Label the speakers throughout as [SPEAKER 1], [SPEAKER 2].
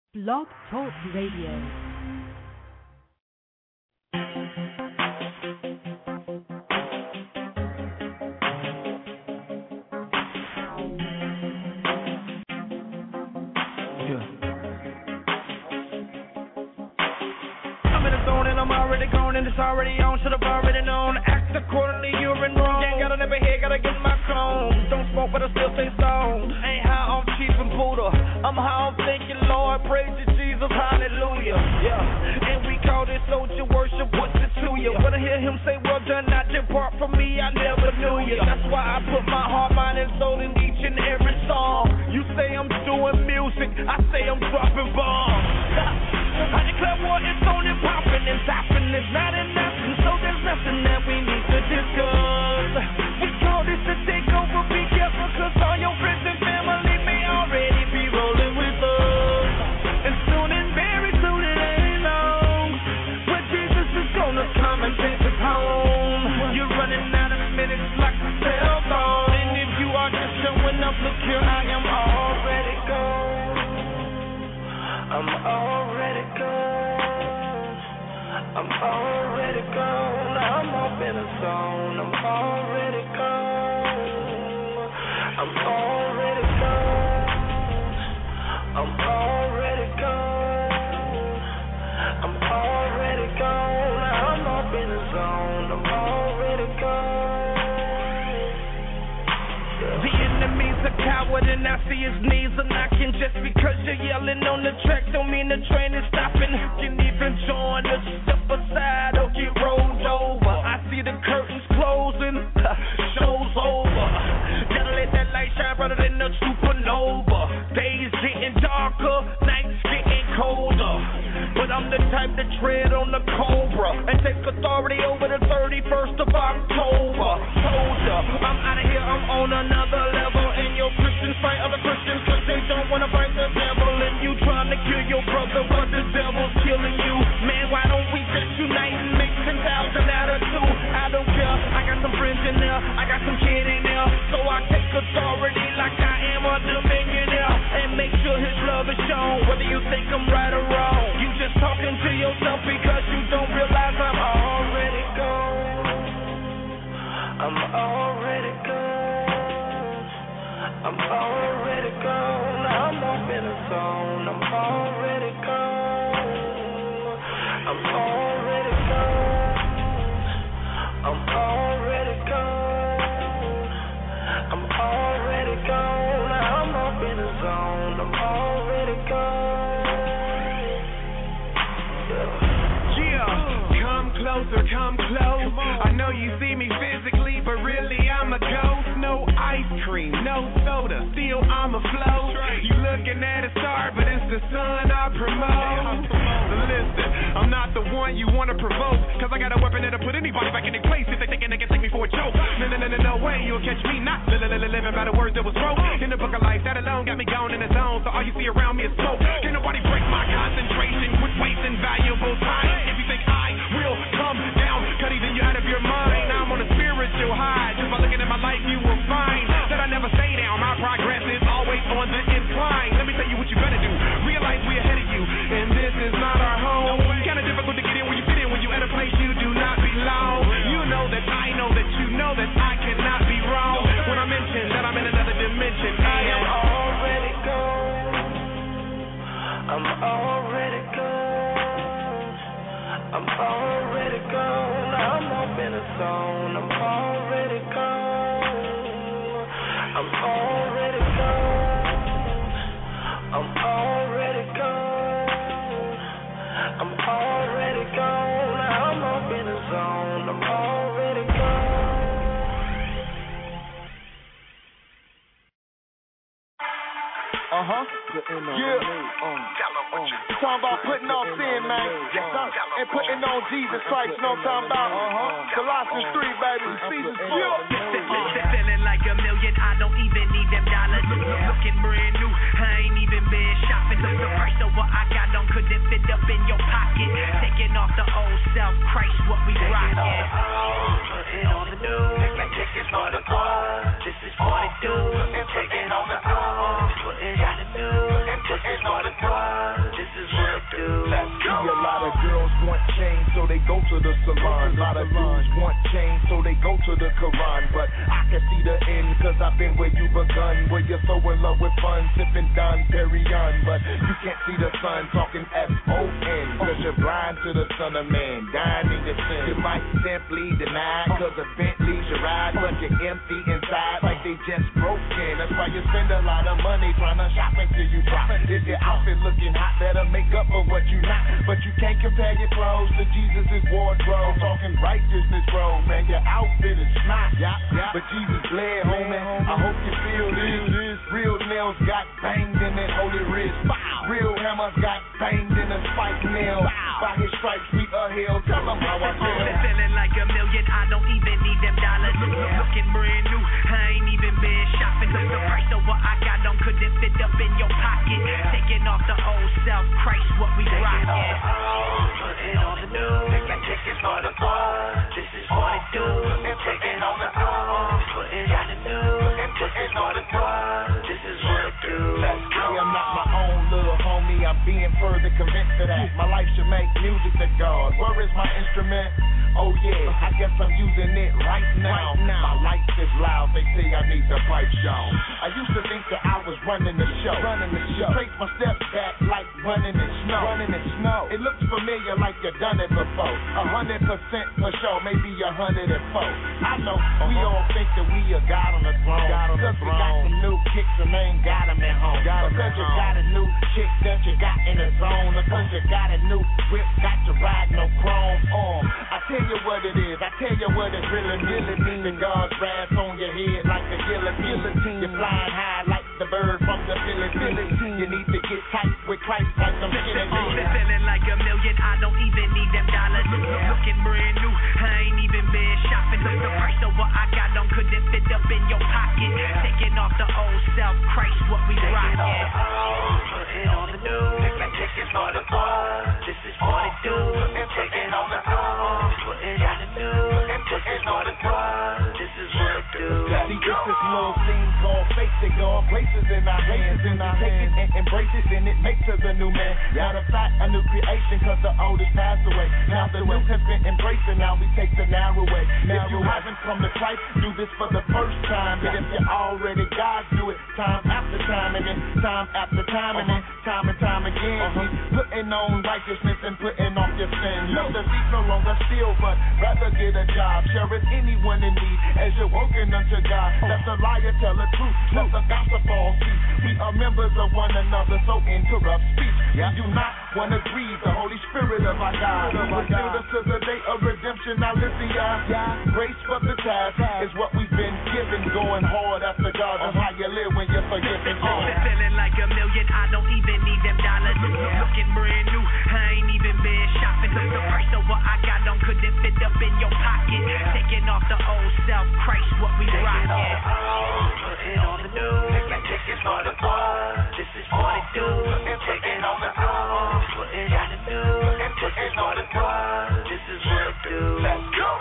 [SPEAKER 1] Blog Talk Radio.
[SPEAKER 2] I'm already gone and it's already on, should've already known. Act accordingly, you're in wrong. Ain't got a never head, gotta get my clone. Don't smoke, but I still stay stoned. Ain't high on cheap and Buddha. I'm high on thinking, Lord, praise you, Jesus, hallelujah. Yeah, and we call this soldier worship, what's it to you? When I hear him say, well done, not depart from me, I never knew you. That's why I put my heart, mind, and soul in each and every song. You say I'm doing music, I say I'm dropping bombs. I declare war is on and popping and stopping is not enough, and so there's nothing that we need to discuss. We call this a takeover, be careful, cause all your friends and family may already be rolling with us. And soon and very soon it ain't long, when Jesus is gonna come and take us home. You're running out of minutes like a cell phone, and if you are just showing up, look here, I am already gone. I'm already gone. I'm already gone. I'm up in a zone. I'm already gone. I'm already gone. I'm already gone. I'm already gone. I'm up in a zone. I'm already gone. The enemy's a coward and I see his knees are knocking. Just because you're yelling on the track don't mean the train is stopping. You can even join us, step aside or get rolled over. I see the curtains closing, show's over. Gotta let that light shine brighter than the supernova. Days getting darker, nights getting colder. But I'm the type to tread on the cobra and take authority over the 31st of October. Soldier, I'm out of here, I'm on another level. And your Christians fight other Christians cause they don't wanna fight the devil. And you trying to kill your brother but the devil's killing you. Man, why don't we just unite and make 10,000 out of two? I don't care, I got some friends in there, I got some kid in there. So I take authority like I am a millionaire and make sure his love is shown, whether you think I'm right or wrong. You just talking to yourself because you don't realize I'm already gone. I'm already gone. I'm already gone. I'm up in a zone. I'm already gone. I'm already gone. I'm already gone. I'm already gone. I'm up in a zone. I'm already gone.
[SPEAKER 3] Come closer, come close. I know you see me physically, but really I'm a ghost. No ice cream, no soda, still I'm afloat. You looking at a star, but it's the sun I promote. Listen, I'm not the one you wanna provoke, cause I got a weapon that'll put anybody back in their place if they thinking they can take me for a joke. No way, you'll catch me not living by the words that was wrote in the book of life. That alone got me gone in the zone, so all you see around me is smoke. Can't nobody break my concentration, quit wasting valuable time. If you think I will come down, cut even you out of your mind. I'm on a spiritual high, just by looking at my life you will find that I never stay down. My progress is always on the incline. Let me tell you what you better do, realize we ahead of you, and this is not our home. Kinda difficult to get in when you fit in, when you at a place you do not belong. You know that I know that you know that I cannot be wrong when I mention that I'm in another dimension.
[SPEAKER 2] I am already gone. I'm already gone. I'm already gone. I'm up in a zone. I'm already gone. I'm already gone. I'm already gone. I'm already gone. I'm up in a zone. I'm already gone.
[SPEAKER 4] Yeah. Talking about putting off sin, man. And putting on Jesus Christ, you know what I'm talking about? Colossians 3, baby. Ephesians 4.
[SPEAKER 5] Feeling like a million, I don't even need them dollars. Looking brand new, I ain't even been shopping. The price of what I got on couldn't fit up in your pocket. Taking off the old self, Christ, what we rockin'. Putting on the new, this is for the one, this is for the dude. Taking on the old, putting on the new, this is for the one, this
[SPEAKER 4] they go to the salon. A lot of dudes want change, so they go to the Quran. But I can see the end, cause I've been where you begun, where you're so in love with fun, sipping Don Perignon. But you can't see the sun, talking S-O-N, cause you're blind to the Son of Man, dying in your sin. You might simply deny, cause a Bentley's your ride, but you're empty inside, like they just broke in. That's why you spend a lot of money trying to shop until you drop. If your outfit looking hot, better make up for what you not. But you can't compare your clothes to Jesus' wardrobe. Talking righteousness, bro, man, your outfit is snot. But Jesus bled, homie. I hope you feel this. Real nails got banged in that holy wrist. Real hammers got banged in a spike nail. By his stripes we are healed. Tell them how I feel.
[SPEAKER 5] Feeling like $1 million, I don't even need them dollars. Looking brand new, I ain't even been shopping. Cause the price of what I got on couldn't fit up in your pocket. Taking off the old self, Christ, what we rockin'. Putting on the new, tickets for the bar. This is what it do. Taking on the old, putting on the new, tickets for the bar. This is what it do.
[SPEAKER 4] I am not my own little homie. I'm being further convinced of that. My life should make music to God. Where is my instrument? Oh yeah, I guess I'm using it right now. My life is loud, they say I need the pipe show. I used to think that I was running the show. Trace my steps back like running in snow. It looks familiar like you done it before. 100% for sure, maybe 104. I know we all think that we a God on the throne. Cause we got some new kicks and they ain't got them at home. Because you got a new chick that you got in the zone. Because you got a new whip, got you riding no chrome on. I tell you what it is, I tell you what it really means. The God's wrath on your head like a guillotine. You're flying high like the bird from the Philippines. You need to get tight with Christ like some skinny jeans.
[SPEAKER 5] Feeling like $1 million, I don't even need them dollars. Looking brand new, I ain't even been shopping. Cause the price of what I got on couldn't fit up in your pocket. Taking off the old self, Christ, what we rockin'. Putting on the new, tickets for the bar. This is what it do. Taking on the old, putting on the new, tickets for the bar. This is what it do.
[SPEAKER 4] See, this is little thing called faith that God places in our hands. And I take it and embrace it, and it makes us a new man. Matter of fact, a new creation, cause the old is passed away. Now the new has been embraced, and now we take the narrow way. If you haven't come to Christ, do this for the first time. And if you already God, do it time after time, and then time after time, and then time and time again. He's putting on righteousness and putting off your sin. Love the thief no longer steal, but rather get a job. Share with anyone in need as you're working unto God. Let the liar tell the truth, let the gospel fall cease. We are members of one another, so interrupt speech. We do not want to grieve the Holy Spirit of our God. He will build us to the day of redemption. Now listen, y'all. Grace for the task is what we've been given. Going hard after God on how you live when you're forgiven.
[SPEAKER 5] Feeling like $1 million, I don't even need them dollars. Looking brand new, I ain't even been shopping. Cause the price of what I got on couldn't fit up in your pocket. Taking off the old self, Christ, what we rockin'. Putting on the new, tickets for the bar. This is what it do. Taking on the old, putting on the new, tickets for the bar. This is what it do. Let's go.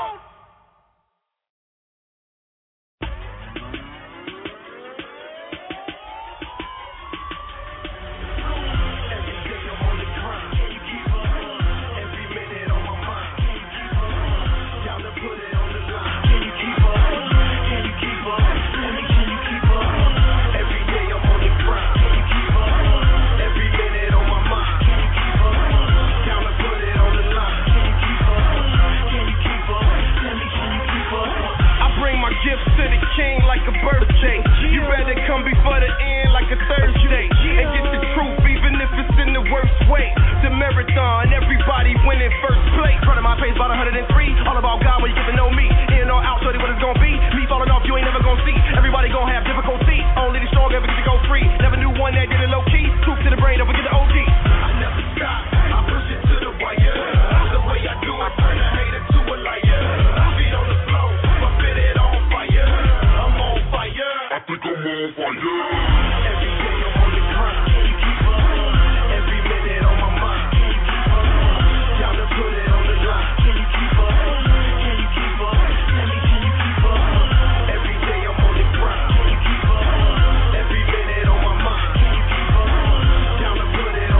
[SPEAKER 2] Like a birthday, you better come before the end like a Thursday, and get the truth even if it's in the worst way. The marathon, everybody winning first place. Front of my page about 103, all about God when you get to know me. In or out, shorty, what it's gonna be. Me falling off, you ain't never gonna see. Everybody gonna have difficulty. Only the strong ever get to go free. Never knew one that did it low key. Truth to the brain, don't forget the OG. I never stop, I push it to the wire. The way I do it, turn a hater to a liar. Feet on the floor, my fit it on fire. I think I'm on fire. Every day I'm on the grind. Can you keep up? Every minute on my mind. Can you keep up? Time to put it on the line. Can you keep up? Can you keep up? Tell me, can you keep up? Every day I'm on the grind. Can you keep up? Every minute on my mind. Can you keep up? Time to put it on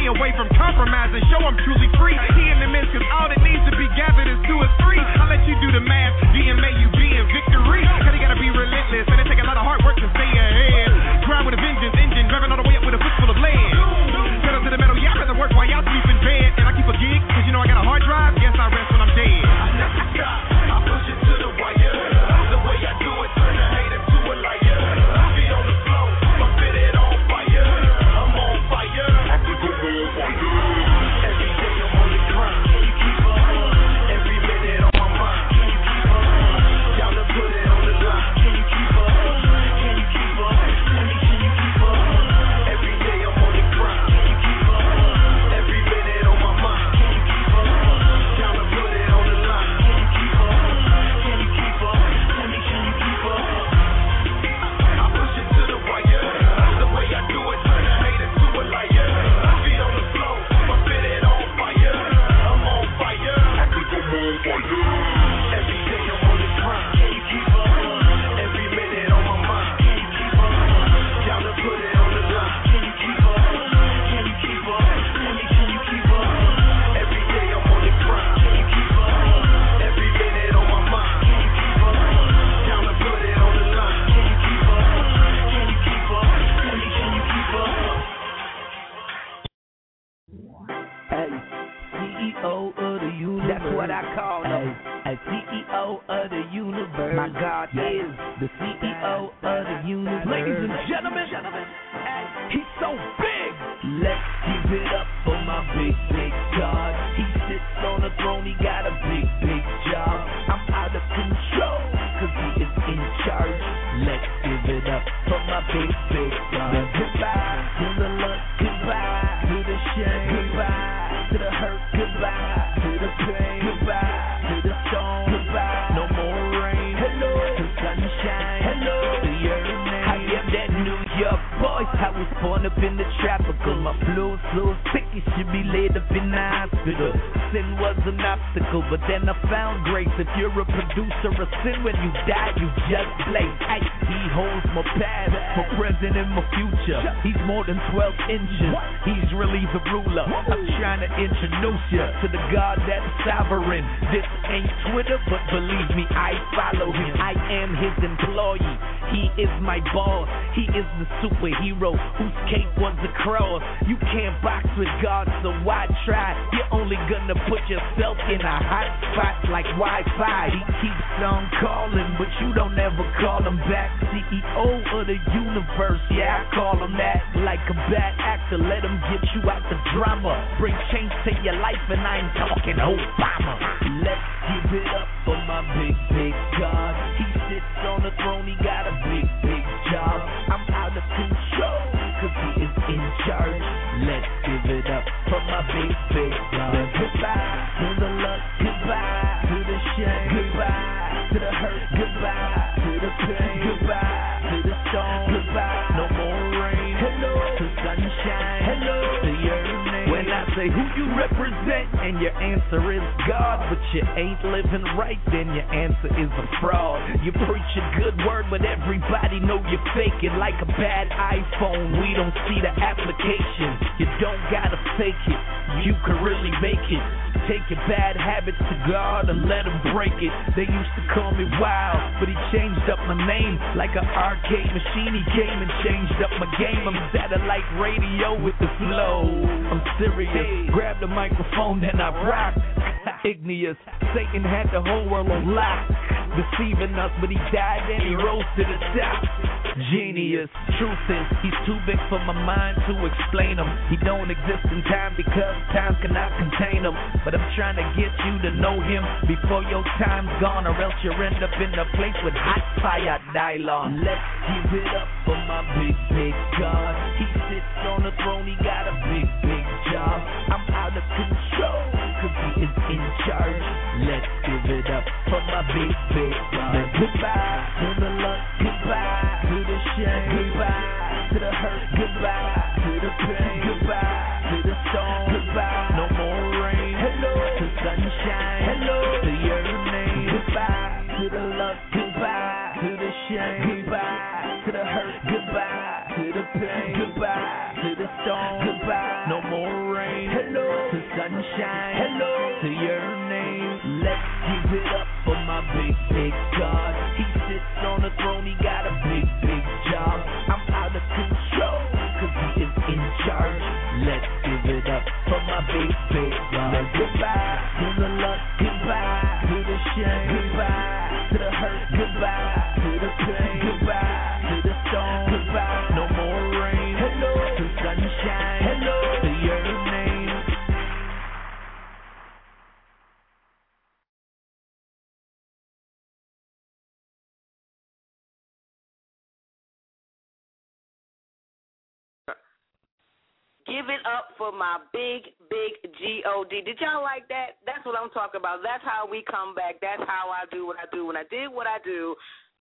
[SPEAKER 3] stay away from compromise and show I'm truly free. He in the midst, cause all that needs to be gathered is 2 or 3. I'll let you do the math, DMAUB and victory. Cause you gotta be relentless, and it take a lot of hard work to stay ahead. Grind with a vengeance, engine driving all the way up with a foot full of lead. Pedal to the metal, yeah, I rather work while y'all sleep in bed. And I keep a gig, cause you know I got a hard drive. Guess I rest when I'm dead.
[SPEAKER 4] I never stop, I push it to the wire. The way I do it, turn a hater to a liar. Feet on the floor, my fitted on fire. I'm on fire. I think I'm on fire. Every day I'm on the grind. Can you keep up? Every minute on my mind. Can you keep up? Y'all to put it on the line. Can you keep up? Can you keep up? Tell me, can you keep up? Every day I'm on the grind. Can you keep up? Every minute on my mind. Can you keep up? Y'all to put it on the line. Can you keep up? Can you keep up? Tell me, can you keep up? I push it to the wire. The way I do it, turn a hater to a liar. Feet on the floor, my fitted on fire. I'm on fire. I think I'm on fire. Every day I'm on the grind. Can you keep up? Every minute on my mind. Can you keep up? Y'all to put it on the line. Can you keep up? Can you keep up? Tell me, can you keep up? Every day I'm on the grind. Can you keep up? Every minute on my mind. Can you keep up? Y'all to put it on the line. Can you keep up? Can you keep up? Tell me, can you keep up?
[SPEAKER 2] Hey, CEO of the universe. That's what I call him. Hey, CEO of the universe. My God is the CEO of the universe. Ladies and gentlemen, hey, he's so big. Let's give it up for my big, big God. He sits on the throne, he got a big, big job. I'm out of control, cause he is in charge. Let's give it up for my big, big God. Goodbye to the luck, goodbye to the shame, goodbye to the hurt, goodbye to the pain, goodbye to the storm, goodbye. No more rain, hello to sunshine, hello to your name. I am that New York boy. I was born up in the tropical. My flow so sick, it should be laid up in the hospital. Sin was an obstacle, but then I found grace. If you're a producer of sin, when you die, you just play. Hey, he holds my past, my present, and my future. He's more than 12 inches. He's really the ruler. I'm trying to introduce you to the God that's sovereign. This ain't Twitter, but believe me, I follow him. I am his employee. He is my boss. He is the superhero whose cape was the cross. You can't box with God, so why try? You're only gonna put yourself in a hot spot like Wi-Fi. He keeps on calling, but you don't ever call him back. CEO of the universe, yeah, I call him that. Like a bad actor, let him get you out the drama. Bring change to your life, and I ain't talking Obama. Let's give it up for my big, big God. He sits on the throne, he got a big, big job. I'm out of control, cause he is in charge. Let's give it up for my big, big God. Goodbye to the luck, goodbye to the shame, goodbye to the hurt, goodbye to the pain, goodbye to the storm, goodbye. No more rain, hello to sunshine, hello to your name. When I say who you represent and your answer is God, but you ain't living right, then your answer is a fraud. You preach a good word, but everybody know you're faking. Like a bad iPhone, we don't see the application. You don't gotta fake it, you can really make it. Take your bad habits to God and let him break it. They used to call me wild, but he changed up my name. Like an arcade machine, he came and changed up my game. I'm satellite radio with the flow. I'm serious, grab the microphone and I rock. Igneous, Satan had the whole world on lock, deceiving us, but he died and he rose to the top. Genius, truth is, he's too big for my mind to explain him. He don't exist in time because time cannot contain him. But I'm trying to get you to know him before your time's gone, or else you'll end up in a place with hot fire nylon. Let's give it up for my big, big God. He sits on the throne, he got a big, big job. I'm out of control, cause he is in charge. Let's give it up for my big, big God. Goodbye to the luck, goodbye to the shame, goodbye to the hurt, goodbye to the pain, goodbye to the storm, goodbye. No more rain, hello to sunshine, hello to your name. Goodbye to the luck, goodbye to the shame, goodbye to the hurt, goodbye to the pain, goodbye to the storm, goodbye. No more rain. Goodbye to the pain. Goodbye to the storm. Goodbye. No more rain. Hello to sunshine. Hello to your name.
[SPEAKER 6] Give it up for my big G-O-D. Did y'all like that? That's what I'm talking about. That's how we come back. That's how I do what I do. When I did what I do,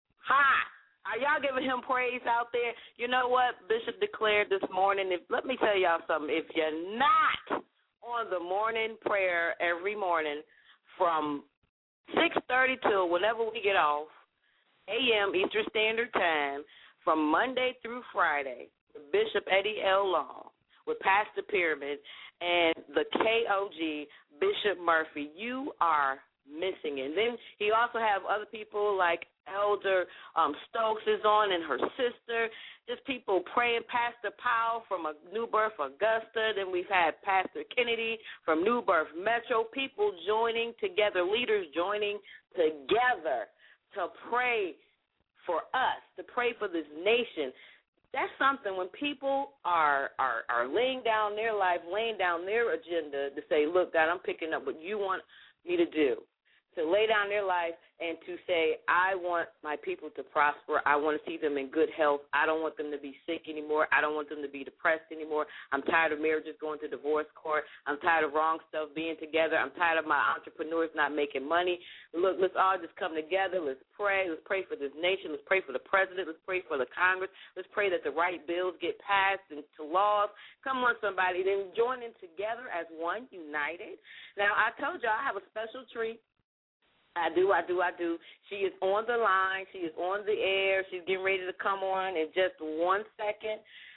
[SPEAKER 6] are y'all giving him praise out there? You know what Bishop declared this morning? Let me tell y'all something. If you're not on the morning prayer every morning from 6:30 till whenever we get off, a.m. Eastern Standard Time, from Monday through Friday, Bishop Eddie L. Long, with Pastor Pyramid and the KOG, Bishop Murphy, you are missing it. And then he also have other people like Elder Stokes is on and her sister, just people praying. Pastor Powell from New Birth Augusta. Then we've had Pastor Kennedy from New Birth Metro, people joining together, leaders joining together to pray for us, to pray for this nation. That's something when people are laying down their life, laying down their agenda to say, look, God, I'm picking up what you want me to do, to lay down their life and to say, I want my people to prosper. I want to see them in good health. I don't want them to be sick anymore. I don't want them to be depressed anymore. I'm tired of marriages going to divorce court. I'm tired of wrong stuff being together. I'm tired of my entrepreneurs not making money. Look, let's all just come together. Let's pray. Let's pray for this nation. Let's pray for the president. Let's pray for the Congress. Let's pray that the right bills get passed into laws. Come on, somebody. Then join in together as one, united. Now, I told you I have a special treat. I do. She is on the line. She is on the air. She's getting ready to come on in just 1 second.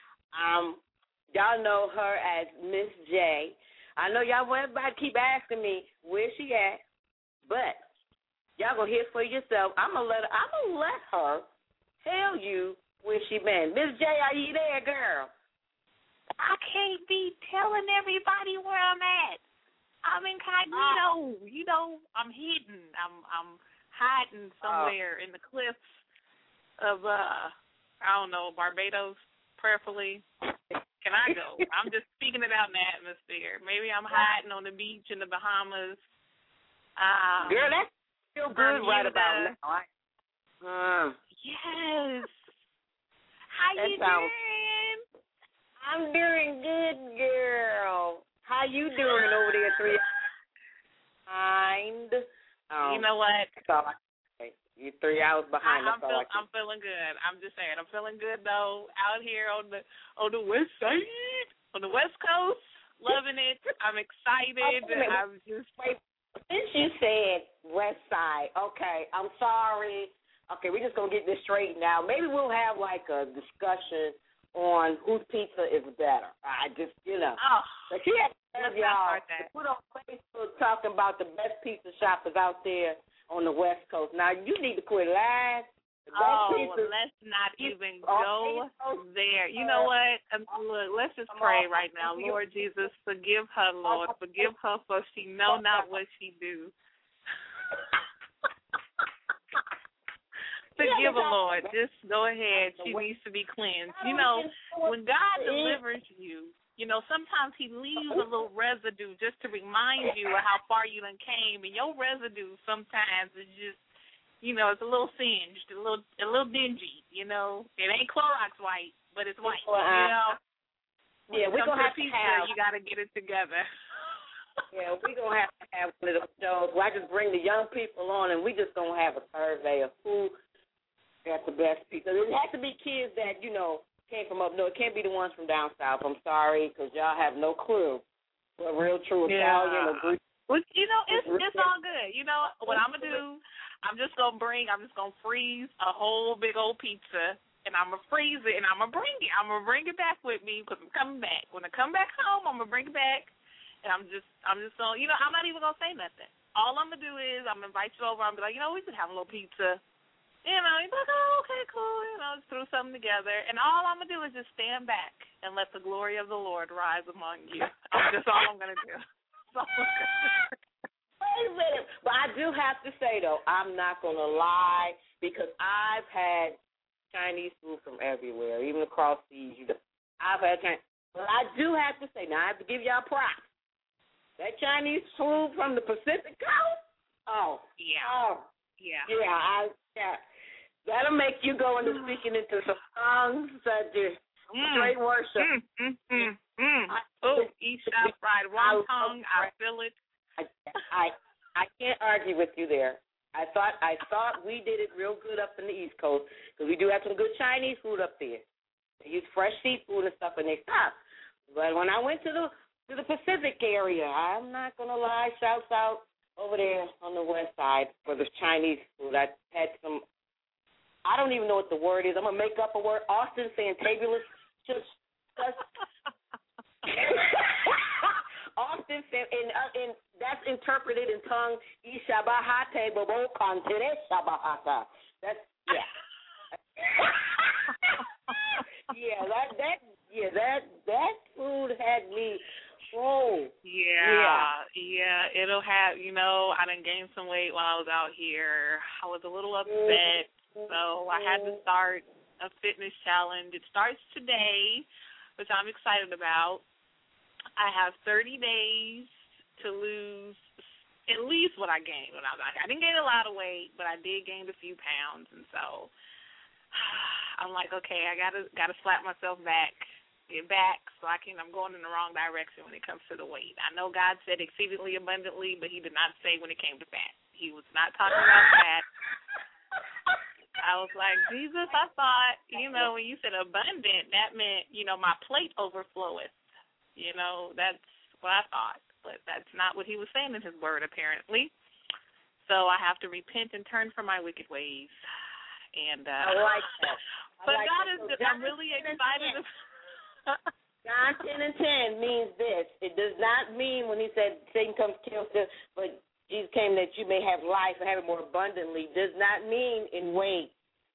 [SPEAKER 6] Y'all know her as Miss J. I know y'all, everybody keep asking me where she at, but y'all gonna hear for yourself. I'm gonna let her tell you where she been. Miss J, are you there, girl?
[SPEAKER 7] I can't be telling everybody where I'm at. I'm incognito. I'm hidden. I'm hiding somewhere in the cliffs of Barbados, prayerfully. Can I go? I'm just speaking it out in the atmosphere. Maybe I'm hiding on the beach in the Bahamas.
[SPEAKER 6] Girl, that's still good right about now.
[SPEAKER 7] Yes. How you doing?
[SPEAKER 6] I'm doing good, girl. How you doing over there, 3 hours behind?
[SPEAKER 7] You know what?
[SPEAKER 6] You're 3 hours behind.
[SPEAKER 7] I'm feeling good. I'm just saying, I'm feeling good though. Out here on the west side, on the West Coast, loving it. I'm excited. I'm just.
[SPEAKER 6] Since you said West Side, okay, I'm sorry. Okay, we're just gonna get this straightened out. Maybe we'll have like a discussion on whose pizza is better. I just, like she had y'all put on Facebook talking about the best pizza shoppers out there on the West Coast. Now you need to quit lying.
[SPEAKER 7] Let's not even go there. You know what? Look, let's just pray right now. Lord Jesus, forgive her, Lord. Forgive her for she know not what she do. Forgive her, Lord. Just go ahead. She needs to be cleansed. You know, when God delivers you, sometimes he leaves a little residue just to remind you of how far you done came. And your residue sometimes is just, it's a little singed, a little dingy, It ain't Clorox white, but it's white,
[SPEAKER 6] Yeah, we're going to have to
[SPEAKER 7] you got to get it together.
[SPEAKER 6] Yeah, we're going to have one of those shows where I just bring the young people on and we just going to have a survey of who got the best pizza. It has to be kids that, came from up north. It can't be the ones from down south. I'm sorry, because y'all have no clue what real true Italian or Greek.
[SPEAKER 7] Well, it's all good. What I'm going to do, I'm just going to freeze a whole big old pizza, and I'm going to freeze it, and I'm going to bring it. I'm going to bring it back with me because I'm coming back. When I come back home, I'm going to bring it back, and I'm just going to, I'm not even going to say nothing. All I'm going to do is I'm going to invite you over. I'm going to be like, we could have a little pizza. You're like, oh, okay, cool. Just threw something together. And all I'm going to do is just stand back and let the glory of the Lord rise among you. That's all I'm going to do.
[SPEAKER 6] Wait a minute. But I do have to say, though, I'm not going to lie. because I've had Chinese food from everywhere, even across seas. I've had Chinese. But I do have to say, now I have to give y'all props. That Chinese food from the Pacific Coast, that'll make you go into speaking into some tongues that just straight worship.
[SPEAKER 7] Isha fried wonton, I feel it.
[SPEAKER 6] I can't argue with you there. I thought we did it real good up in the East Coast because we do have some good Chinese food up there. They use fresh seafood and stuff, and they stop. But when I went to the Pacific area, I'm not gonna lie, shouts out over there on the west side for the Chinese food. I had some. I don't even know what the word is. I'm gonna make up a word. Austin fantabulous. Austin, and that's interpreted in tongue. Ishabahate bobo kantere shabahata. That's that food had me.
[SPEAKER 7] Yeah. It'll have. I done gained some weight while I was out here. I was a little upset, so I had to start a fitness challenge. It starts today, which I'm excited about. I have 30 days to lose at least what I gained when I was out here. I didn't gain a lot of weight, but I did gain a few pounds, and so I'm like, okay, I gotta slap myself get back, so I'm going in the wrong direction when it comes to the weight. I know God said exceedingly abundantly, but He did not say when it came to fat. He was not talking about fat. I was like, Jesus, I thought, when you said abundant, that meant, my plate overfloweth. That's what I thought. But that's not what He was saying in His word, apparently. So I have to repent and turn from my wicked ways. And
[SPEAKER 6] I like that.
[SPEAKER 7] I'm really excited.
[SPEAKER 6] John 10 and 10 means this. It does not mean when He said Satan comes to kill, but Jesus came that you may have life and have it more abundantly. Does not mean in weight.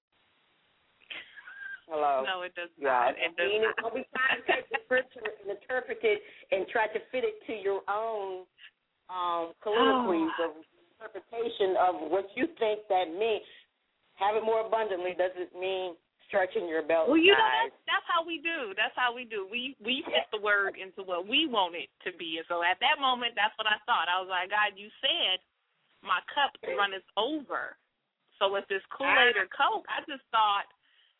[SPEAKER 6] Hello?
[SPEAKER 7] No, it does not.
[SPEAKER 6] It does not. Don't be trying to take the scripture and interpret it and try to fit it to your own colloquies of interpretation of what you think that means. Have it more abundantly doesn't mean stretching your belt.
[SPEAKER 7] Well, that's how we do. That's how we do. We fit the word into what we want it to be. And so at that moment, that's what I thought. I was like, God, you said my cup runneth over. So if it's Kool-Aid or Coke, I just thought,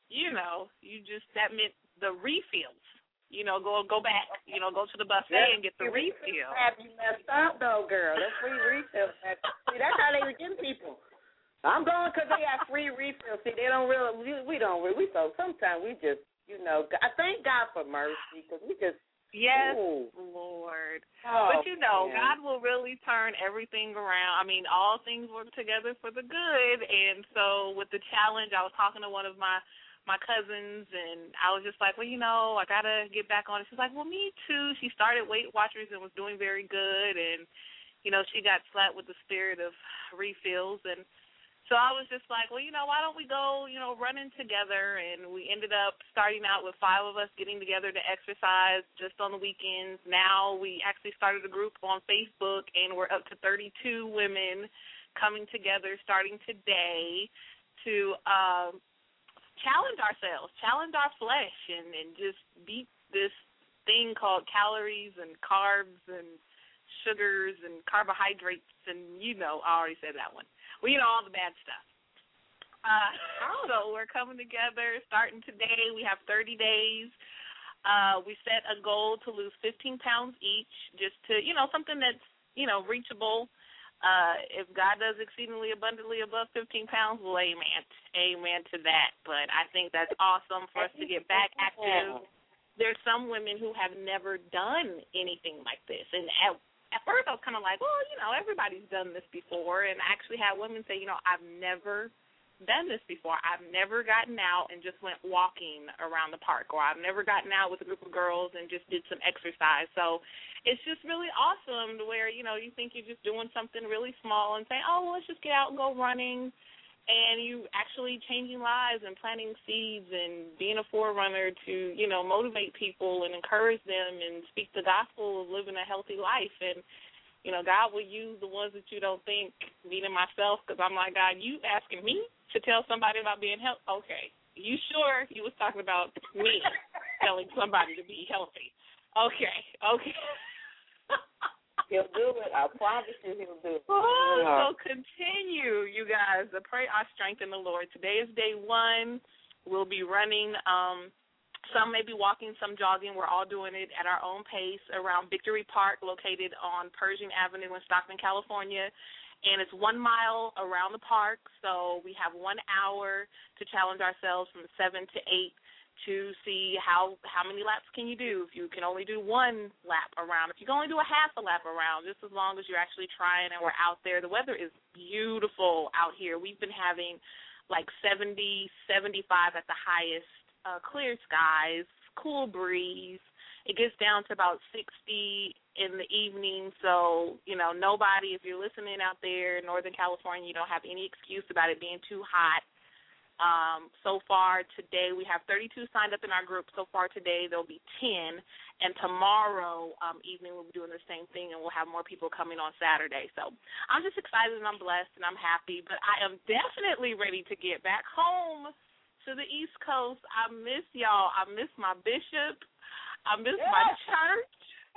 [SPEAKER 7] that meant the refills. Go back, go to the buffet and get the refill.
[SPEAKER 6] You messed up, though, girl. That's free refills. See, that's how they were getting people. I'm going because they have free refills. See, they don't really, we don't really, so sometimes we just, I thank God for mercy because we just,
[SPEAKER 7] yes, Lord. But God will really turn everything around. I mean, all things work together for the good. And so with the challenge, I was talking to one of my cousins, and I was just like, well, I got to get back on it. She's like, well, me too. She started Weight Watchers and was doing very good. And, she got slapped with the spirit of refills. And so I was just like, well, why don't we go, running together? And we ended up starting out with 5 of us getting together to exercise just on the weekends. Now we actually started a group on Facebook, and we're up to 32 women coming together starting today to challenge ourselves, challenge our flesh, and just beat this thing called calories and carbs and sugars and carbohydrates and, I already said that one. Well, all the bad stuff. So we're coming together starting today. We have 30 days. We set a goal to lose 15 pounds each, just to, something that's, reachable. If God does exceedingly abundantly above 15 pounds, well, amen. Amen to that. But I think that's awesome for us to get back active. There's some women who have never done anything like this. And at first I was kind of like, well, everybody's done this before. And I actually had women say, I've never done this before. I've never gotten out and just went walking around the park, or I've never gotten out with a group of girls and just did some exercise. So it's just really awesome to where, you think you're just doing something really small and saying, oh, well, let's just get out and go running. And you actually changing lives and planting seeds and being a forerunner to, motivate people and encourage them and speak the gospel of living a healthy life. And You know, God will use the ones that you don't think, meaning myself, because I'm like, God, you asking me to tell somebody about being healthy? Okay. You sure you was talking about me telling somebody to be healthy? Okay.
[SPEAKER 6] He'll do it. I promise you he'll do it.
[SPEAKER 7] So continue, you guys. Pray our strength in the Lord. Today is day 1. We'll be running. Some may be walking, some jogging. We're all doing it at our own pace around Victory Park, located on Pershing Avenue in Stockton, California. And it's 1 mile around the park. So we have 1 hour to challenge ourselves from 7 to 8. To see how many laps can you do. If you can only do 1 lap around, if you can only do a half a lap around, just as long as you're actually trying and we're out there. The weather is beautiful out here. We've been having like 70, 75 at the highest, clear skies, cool breeze. It gets down to about 60 in the evening. So, you know, nobody, if you're listening out there in Northern California, you don't have any excuse about it being too hot. So far today, we have 32 signed up in our group. So far today, there'll be 10. And tomorrow evening, we'll be doing the same thing, and we'll have more people coming on Saturday. So I'm just excited, and I'm blessed, and I'm happy. But I am definitely ready to get back home to the East Coast. I miss y'all. I miss my bishop. I miss my church.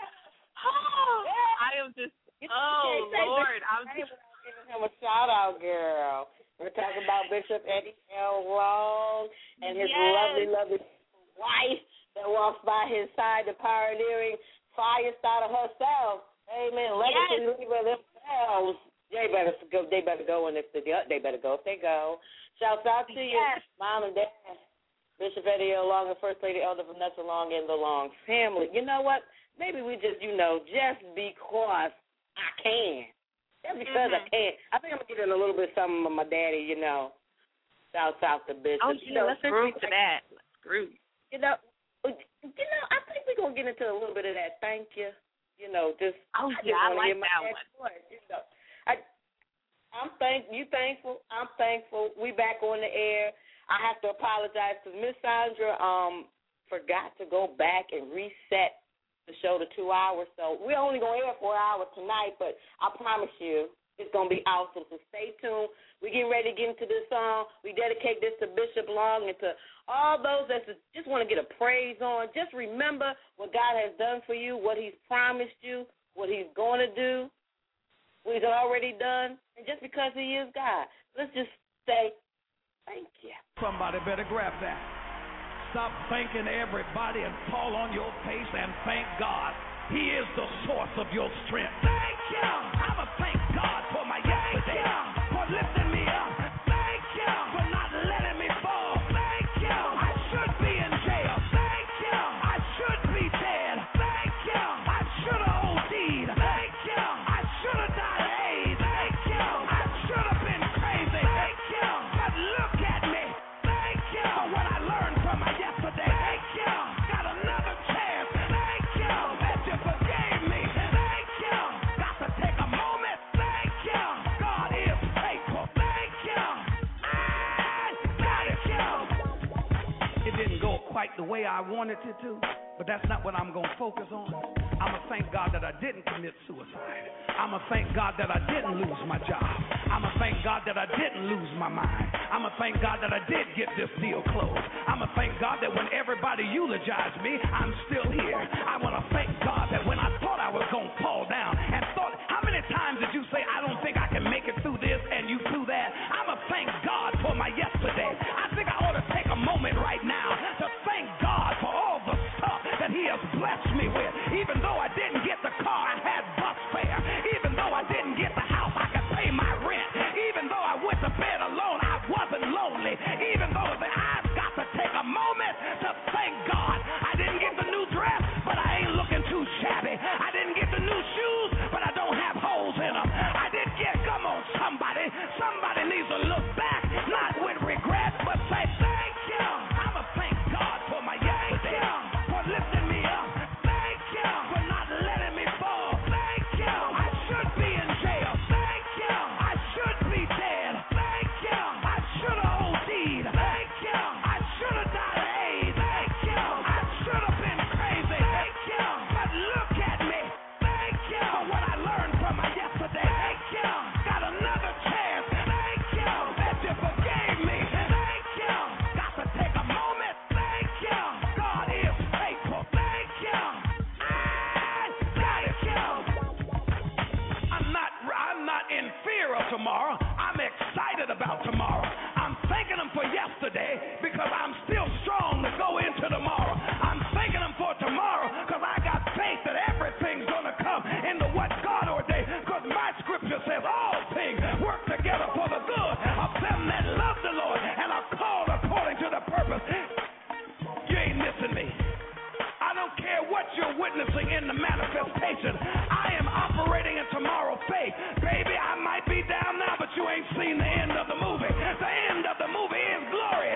[SPEAKER 7] Oh, I am just, Lord.
[SPEAKER 6] I'm just giving him a shout-out, girl. We're talking about Bishop Eddie L. Long and his lovely, lovely wife that walks by his side, the pioneering fire starter herself. Amen. Legacy leader themselves. They better go, and if they go, Shouts out to you, Mom and Dad, Bishop Eddie L. Long and First Lady Elder Vanessa Long and the Long family. You know what? Maybe we just, just because I can. Just because I can. I think I'm going to get in a little bit of something with my daddy, Shouts out to Bishop.
[SPEAKER 7] Oh, let's groove to that. Let's groove.
[SPEAKER 6] I think we're going to get into a little bit of that thank you.
[SPEAKER 7] I like that one.
[SPEAKER 6] You thankful. I'm thankful. We back on the air. I have to apologize because Miss Sandra forgot to go back and reset the show to 2 hours. So we're only going to air for an hour tonight, but I promise you it's going to be awesome. So stay tuned. We're getting ready to get into this song. We dedicate this to Bishop Long and to all those that just want to get a praise on. Just remember what God has done for you, what he's promised you, what he's going to do, what he's already done, and just because he is God. Let's just say thank you.
[SPEAKER 2] Somebody better grab that. Stop thanking everybody and fall on your face and thank God. He is the source of your strength. Thank you. I'm a thank God for my yesterday, for lifting me up. Thank you for not letting me fall. Thank you. I should be in jail. Thank you. I should be dead. Thank you. I should have OD'd. Thank you. I should have died of AIDS. Thank you. I should have been crazy. Thank you. But look at me. Thank you for what I learned from my yesterday. Thank you. Got another chance. Thank you that you forgave me. Thank you. Got to take a moment. Thank you. God is faithful. Thank you. Thank you. It didn't go quite the way I wanted it to, but that's not what I'm going to focus on. I'm going to thank God that I didn't commit suicide. I'm going to thank God that I didn't lose my job. I'm going to thank God that I didn't lose my mind. I'm going to thank God that I did get this deal closed. I'm going to thank God that when everybody eulogized me, I'm still here. I want to thank God that when I thought I was going to fall down and thought, how many times did you say, I don't think I can make it through this and you through that? I'm going to thank God for my yesterday. I think I ought to take a moment right now to thank God for all the stuff that he has blessed me with. Even though I didn't get the car, I had bus fare. Even though I didn't get the house, I could pay my rent. Even though I went to bed alone, I wasn't lonely. Even though I've got to take a moment to thank God. I didn't get the new dress, but I ain't looking too shabby. I didn't get the new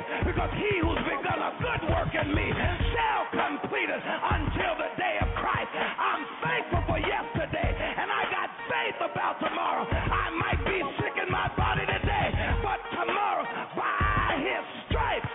[SPEAKER 2] because he who's begun a good work in me shall complete it until the day of Christ. I'm thankful for yesterday, and I got faith about tomorrow. I might be sick in my body today, but tomorrow, by his stripes.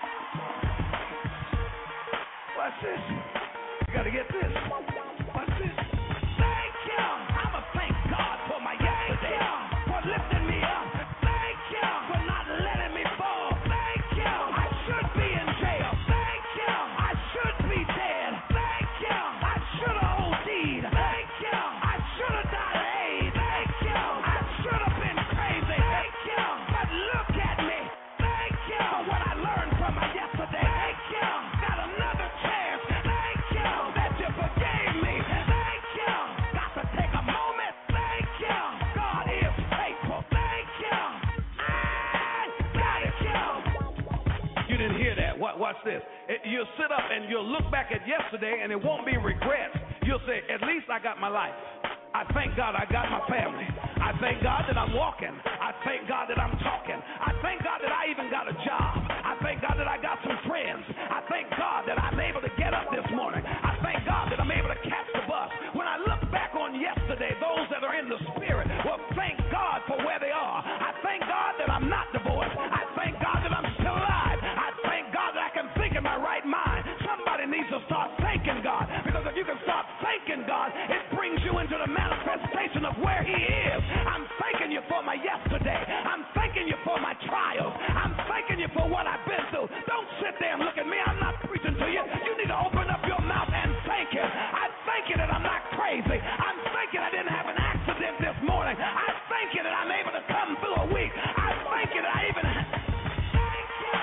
[SPEAKER 2] Watch this. You got to get this. Watch this. Thank you. I'm a thank God for my yesterday, for lifting me up. Thank you for not letting me fall. Thank you. I should be in jail. Thank you. I should be dead. Thank you. I should have OD'd. Thank you. I should have died of AIDS. Thank you. I should have been crazy. Thank you. But look at me. Thank you for what I learned from my yesterday. Thank you. Got another chance. Thank you that you forgave me. Thank you. Got to take a moment. Thank you. God is faithful. Thank you. I got it. You didn't hear that. Watch this. You'll sit up and you'll look back at yesterday and it won't be regrets. You'll say, at least I got my life. I thank God I got my family. I thank God that I'm walking. I thank God that I'm talking. I thank God that I even got a job. I thank God that I got some friends. I thank God that I'm able to get up this morning. I thank God that I'm able to catch the bus. When I look back on yesterday, those that are in the spirit will thank God for where they are. I thank God that I'm not divorced. I thank God that I'm still alive. I thank God that I can think in my right mind. Somebody needs to start thanking God, because if you can start thanking God, it brings you into the manifestation of where he is. I'm thanking you for my yesterday. I'm thanking you for my trials. I'm thanking you for what I've been through. Don't sit there and look at me. I'm not preaching to you. You need to open up your mouth and thank him. I thank you that I'm not crazy. I'm thanking I didn't have an accident this morning. I thank you that I'm able to come through a week. I thank you that I even thank you.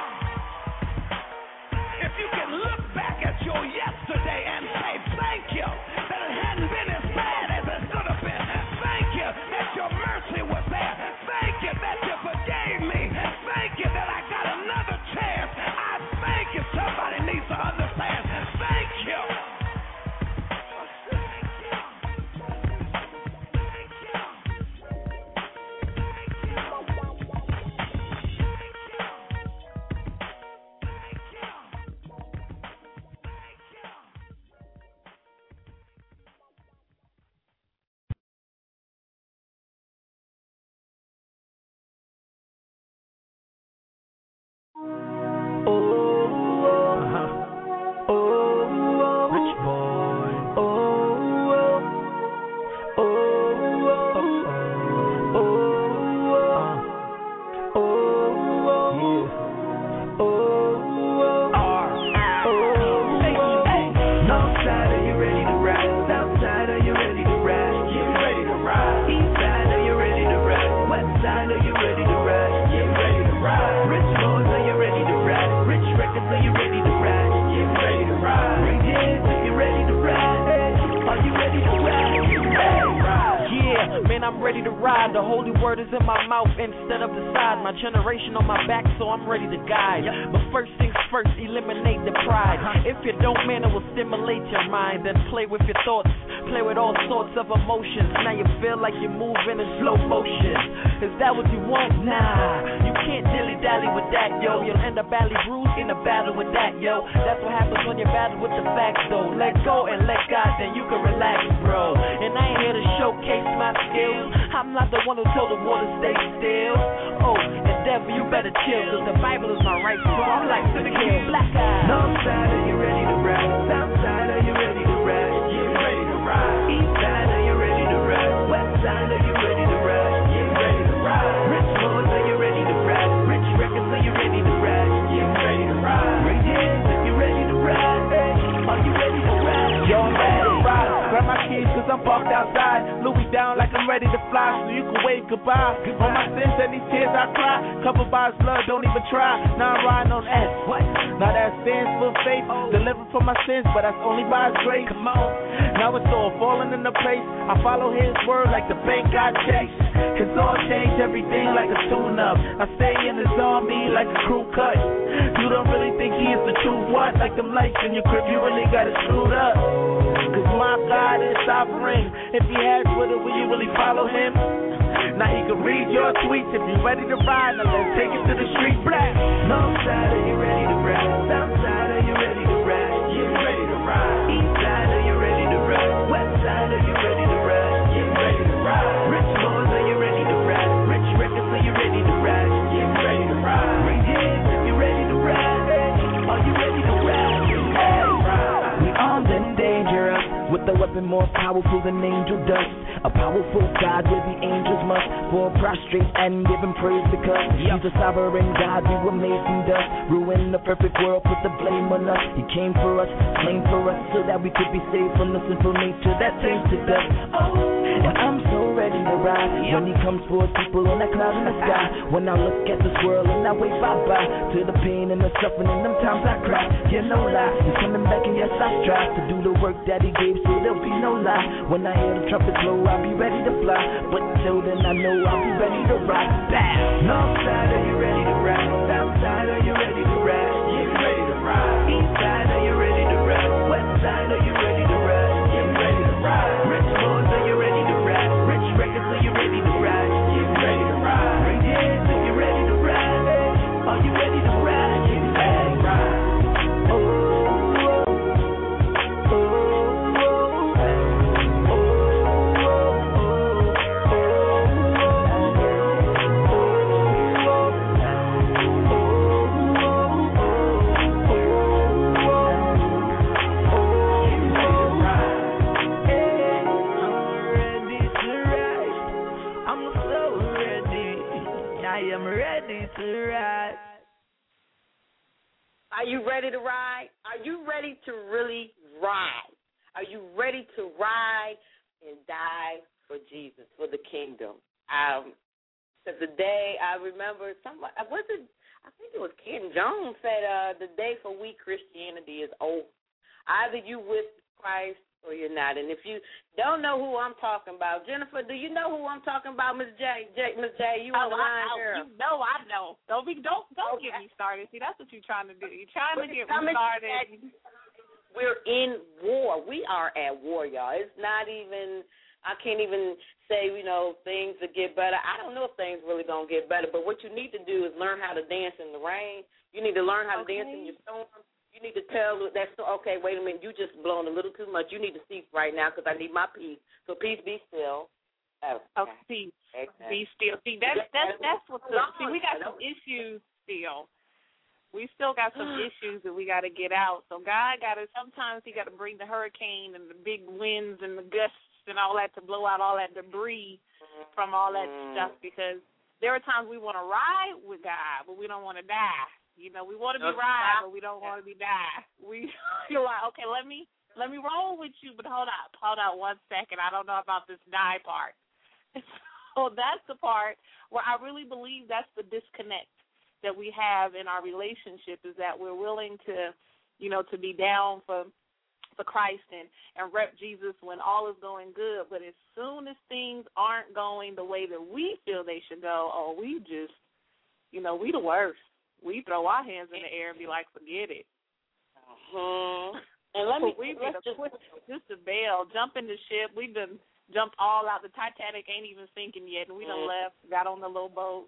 [SPEAKER 2] If you can look back at your yesterday and say thank you that it hadn't been as bad as it could have been. Thank you that your mercy was there. Thank you that you forgave me. Thank you that I got another chance. I thank you. Somebody needs to understand. Thank you.
[SPEAKER 8] I'm ready to ride. The holy word is in my mouth instead of the side. My generation on my back, so I'm ready to guide. But first things first, eliminate the pride. If you don't, man, it will stimulate your mind. Then play with your thoughts, play with all sorts of emotions. Now you feel like you're moving in slow motion. Is that what you want? Nah, you can't dilly-dally with that, yo. You'll end up badly bruised in a battle with that, yo. That's what happens when you battle with the facts, though. Let go and let God, then you can relax, bro. And I ain't here to showcase my skills. I'm not the one who told the water stay still. Oh, and devil, you better chill, cause the Bible is my right, so I'm like to the king. Black eyes.
[SPEAKER 9] Northside, are you ready to ride? Southside, are you ready to ride? You ready to ride? Eastside, are you ready to ride? Westside, are you ready to ride? You ready to ride? Rich boys, are you ready to ride? Rich records, are you ready to ride? You ready to ride? Ray J's, if you ready to ride? Hey, are you ready to ride?
[SPEAKER 10] Yo, I'm ready to ride. Grab my keys cause I'm parked outside. Louis down like I'm ready to fly, so you can wave goodbye. On my sins and these tears I cry. Covered by his blood, don't even try. Now I'm riding on S. What? Now that stands for faith. Delivered from my sins, but that's only by his grace. Come on. Now it's all falling into place. I follow his word like the bank I chase. Cause all change everything like a tune-up. I stay in his army like a crew cut. You don't really think he is the true one? Like them lights in your crib, you really got it screwed up. Cause my God is sovereign. If he has with it, will you really follow him? Now he can read your tweets if you're ready to ride. Now let's take it to the street. Black.
[SPEAKER 9] Northside, are
[SPEAKER 8] the weapon more powerful than angel dust. A powerful God where the angels must fall prostrate and give him praise because he's a sovereign God. We were made from dust, ruin the perfect world, put the blame on us. He came for us, slain for us, so that we could be saved from the sinful nature that tainted us. And I'm so ready to ride when he comes for people on that cloud in the sky. When I look at this world and I wave bye-bye to the pain and the suffering, and them times I cry. Yeah, no lie, he's coming back and yes, I strive to do the work that he gave, so there'll be no lie. When I hear the trumpet blow, I'll be ready to fly. But till then, I know I'll be ready to ride. Bam! Northside, are you ready to ride? Southside, are you ready to ride? Yeah, ready to ride. Eastside, are you ready to ride? Westside, are you ready to ride? Yeah, ready to ride. Rich boys, are you ready to ride? Rich records, are you ready to ride? Yeah, ready to ride. Radiance, are you ready to ride? Are you ready to ride? Yeah, ready to ride.
[SPEAKER 6] Are you ready to ride? Are you ready to really ride? Are you ready to ride and die for Jesus, for the kingdom? Because the day I remember, I think it was Ken Jones said the day for weak Christianity is over. Either you with Christ or you're not. And if you don't know who I'm talking about, Jennifer, do you know who I'm talking about, Miss J? Miss J, you on the line, girl?
[SPEAKER 7] You know I know. Don't get me started. See, that's what you're trying to do. You're trying to get me started.
[SPEAKER 6] We're in war. We are at war, y'all. It's not even. I can't even say, things will get better. I don't know if things really going to get better, but what you need to do is learn how to dance in the rain. You need to learn how to dance in your storm. You need to tell that, okay, wait a minute, you just blown a little too much. You need to cease right now because I need my peace. So peace, be still.
[SPEAKER 7] Okay, peace. Exactly. Be still. See, that's what we got some issues still. We still got some issues that we got to get out. So God sometimes he got to bring the hurricane and the big winds and the gusts and all that to blow out all that debris from all that stuff, because there are times we want to ride with God, but we don't want to die. We want to be ride, but we don't want to be die. You're like, okay, let me roll with you, but hold out 1 second. I don't know about this die part. So that's the part where I really believe that's the disconnect that we have in our relationship, is that we're willing to, to be down for Christ and rep Jesus when all is going good, but as soon as things aren't going the way that we feel they should go, we just, we the worst. We throw our hands in the air and be like, forget it.
[SPEAKER 6] And
[SPEAKER 7] just to bail, jump in the ship. We've done jumped all out. The Titanic ain't even sinking yet, and we done left, got on the little boat.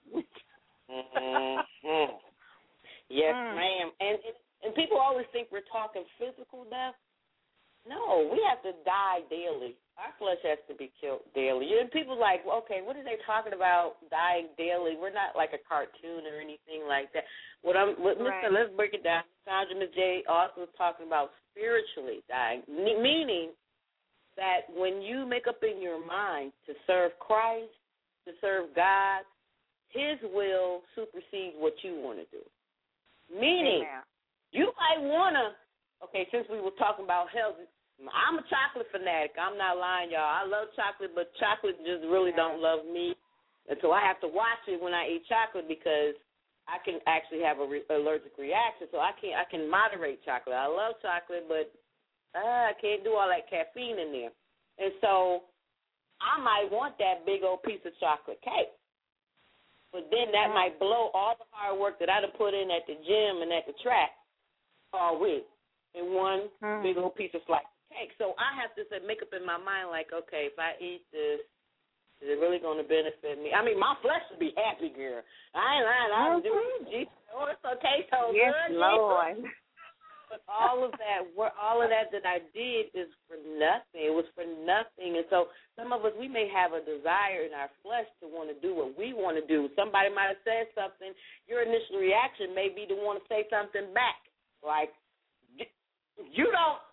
[SPEAKER 6] Yes, ma'am. And people always think we're talking physical death. No, we have to die daily. Our flesh has to be killed daily. And people like, okay, what are they talking about dying daily? We're not like a cartoon or anything like that. Let's break it down. Sandra Ms. J also was talking about spiritually dying, meaning that when you make up in your mind to serve Christ, to serve God, his will supersedes what you want to do. Meaning, you might want to, since we were talking about health, I'm a chocolate fanatic. I'm not lying, y'all. I love chocolate, but chocolate just really don't love me. And so I have to watch it when I eat chocolate because I can actually have an allergic reaction. So I can moderate chocolate. I love chocolate, but I can't do all that caffeine in there. And so I might want that big old piece of chocolate cake. But then that might blow all the hard work that I'd have put in at the gym and at the track all week in one big old piece of slice of cake. So I have to make up in my mind, like, okay, if I eat this, is it really going to benefit me? I mean, my flesh would be happy, girl. I ain't lying. I'm doing Jesus. It's okay, so
[SPEAKER 7] yes,
[SPEAKER 6] good.
[SPEAKER 7] Lord.
[SPEAKER 6] But all of that I did is for nothing. It was for nothing. And so some of us, we may have a desire in our flesh to want to do what we want to do. Somebody might have said something. Your initial reaction may be to want to say something back. Like, you don't,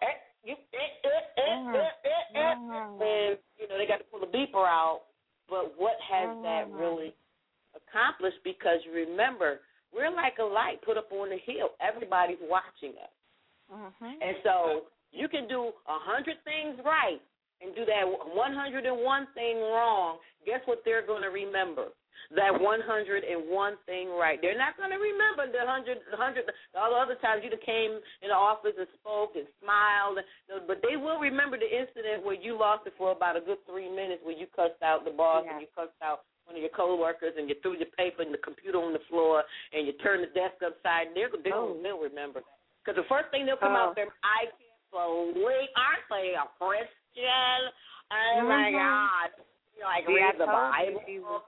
[SPEAKER 6] And, they got to pull the beeper out. But what has that really accomplished? Because remember, we're like a light put up on the hill. Everybody's watching us. And so you can do 100 things right and do that 101 thing wrong. Guess what they're going to remember? That 101 thing right. They're not going to remember the 100 all the other times you came in the office and spoke and smiled, but they will remember the incident where you lost it for about a good 3 minutes, where you cussed out the boss and you cussed out one of your coworkers and you threw your paper and the computer on the floor and you turned the desk upside. They'll remember that. Because the first thing they'll come out there, I can't believe, aren't they a Christian? Oh my God. Read the Bible.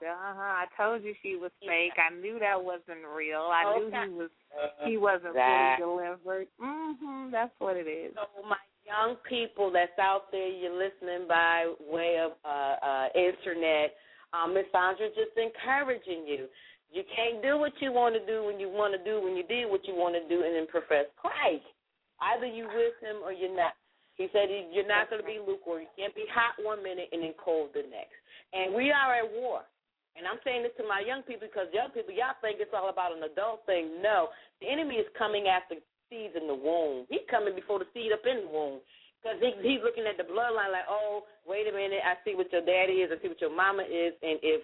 [SPEAKER 7] I told you she was fake. I knew that wasn't real. I knew he wasn't fully delivered. That's what it is.
[SPEAKER 6] So my young people that's out there, you're listening by way of internet, Miss Sandra just encouraging you. You can't do what you want to do when you want to do when you did what you want to do and then profess Christ. Either you with him or you're not. He said you're not going to be lukewarm. You can't be hot one minute and then cold the next. And we are at war. And I'm saying this to my young people because young people, y'all think it's all about an adult thing. No, the enemy is coming after seeds in the womb. He's coming before the seed up in the womb because he's looking at the bloodline like, oh, wait a minute, I see what your daddy is, I see what your mama is, and if